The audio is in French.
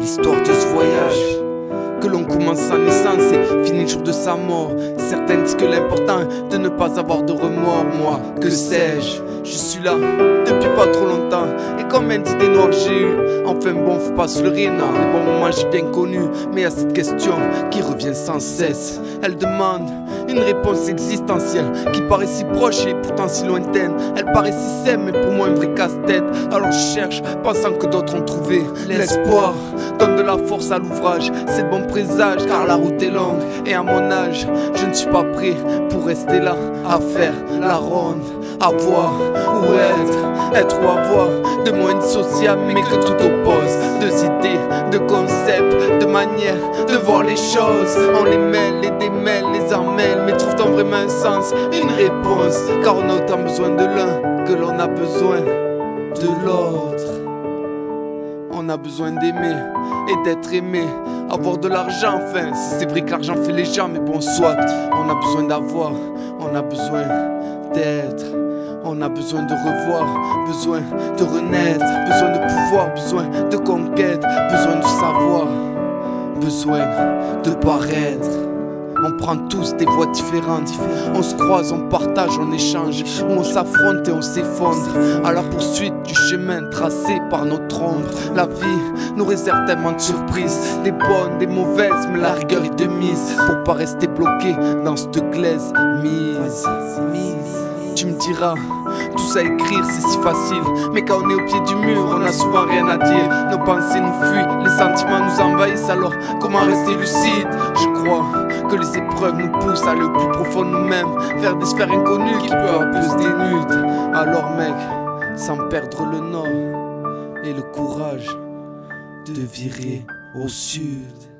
l'histoire de ce voyage. Que l'on commence sa naissance et finit le jour de sa mort. Certains disent que l'important est de ne pas avoir de remords. Moi, que sais-je, je suis là depuis pas trop longtemps. Et combien d'idées noires j'ai eu. Enfin bon, faut pas se leurrer, non. Les bons moments j'ai bien connu, mais y'a cette question qui revient sans cesse. Elle demande une réponse existentielle qui paraît si proche et pourtant si lointaine. Elle paraît si simple mais pour moi un vrai casse-tête. Alors je cherche, pensant que d'autres ont trouvé l'espoir. Donne de la force à l'ouvrage, c'est de bon présage car la route est longue. Et à mon âge, je ne suis pas prêt pour rester là à faire la ronde. À voir ou être ou avoir. De mots indissociables mais que tout oppose. Deux idées, de concepts, de manière de voir les choses. On les mêle, les démêle, les emmêle. Mais trouve-t-on vraiment un sens, une réponse? Car on a autant besoin de l'un que l'on a besoin de l'autre. On a besoin d'aimer et d'être aimé. Avoir de l'argent, enfin, c'est vrai que l'argent fait les gens, mais bon, soit. On a besoin d'avoir, on a besoin d'être. On a besoin de revoir, besoin de renaître, besoin de pouvoir, besoin de conquête, besoin de savoir, besoin de paraître. On prend tous des voies différentes. On se croise, on partage, on échange. On s'affronte et on s'effondre à la poursuite du chemin tracé par notre ombre. La vie nous réserve tellement de surprises, des bonnes, des mauvaises, mais la rigueur est de mise pour pas rester bloqué dans cette glaise mise. Tu me diras, tout ça écrire c'est si facile, mais quand on est au pied du mur, on a souvent rien à dire. Nos pensées nous fuient, les sentiments nous envahissent, alors comment rester lucide? Je crois que les épreuves nous poussent à aller au plus profond de nous-mêmes, vers des sphères inconnues qui peu à peu se dénudent. Alors mec, sans perdre le nord et le courage de virer au sud.